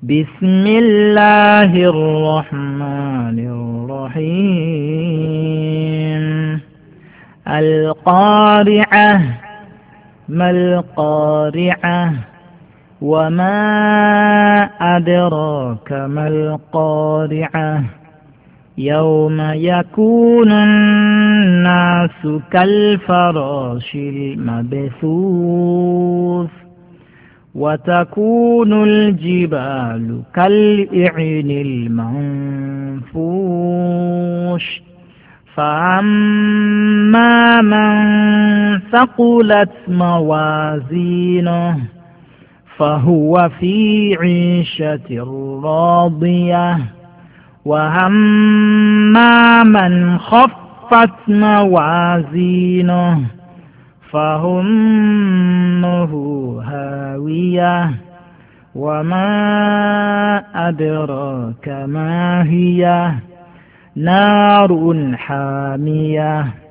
بسم الله الرحمن الرحيم القارعة ما القارعة وما أدراك ما القارعة يوم يكون الناس كالفراش المبثوث وتكون الجبال كالإعن المنفوش فأما من ثقلت موازينه فهو في عيشة راضية وأما من خفت موازينه فأمه هاوية وما أدراك ما هي نار حامية